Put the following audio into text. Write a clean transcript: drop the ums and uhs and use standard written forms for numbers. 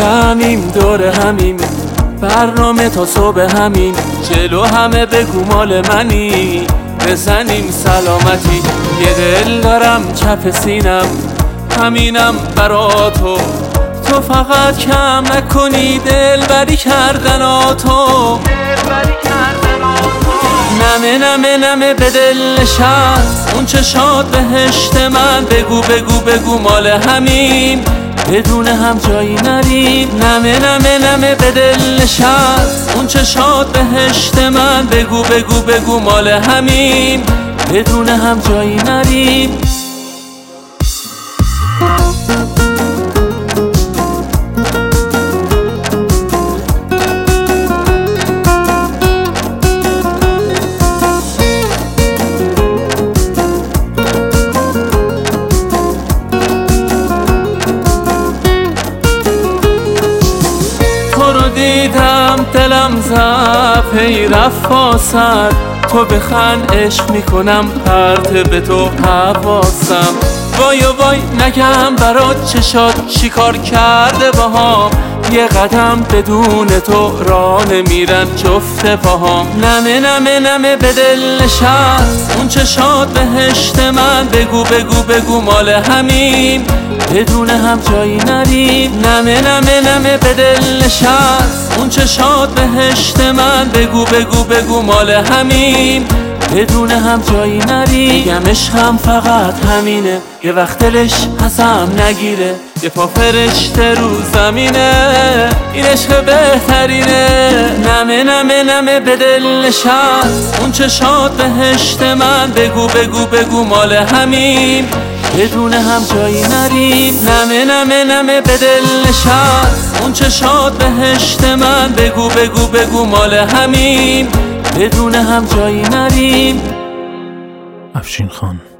جمعیم دور همیم، برنامه تا صبح همین، جلو همه بگو مال منی، بزنیم سلامتی. یه دل دارم کف سینم، همینم برا تو، تو فقط کم نکنی دلبری کردناتو. نمه نمه نمه به دل نشست اون چشات بهشت من، بگو بگو بگو مال همین، بدون هم جایی نریم. نمه نمه نمه به دل نشست اون چشات بهشت من، بگو بگو بگو مال همین، بدون هم جایی نریم. دیدم دلم زد هی رفت واسد، تو بخند عشق میکنم پرت به تو حواسم. وای و وای نگم برات چشات چیکار کرده باهام، یه قدم بدون تو راه نمیرن جفت پاهام. نمه نمه نمه به دل نشست اون چشات بهشت من، بگو بگو بگو مال همین، بدون هم جایی نریم. نمه نمه نمه به دل نشست اون چشات بهشت من، بگو بگو بگو مال همین، بدون هم جایی نریم. میگم عشقم فقط همینه، یه وقت دلش ازم نگیره، یه پا فرشته رو زمینه، این عشق بهترینه. نمه نمه نمه به دل نشست اون چشات بهشت من، بگو بگو بگو مال همین، بدون هم جایی نریم. نمه نمه نمه به دل نشست اون چشات بهشت من، بگو بگو بگو مال همین، بدون هم جایی نریم. افشین خان.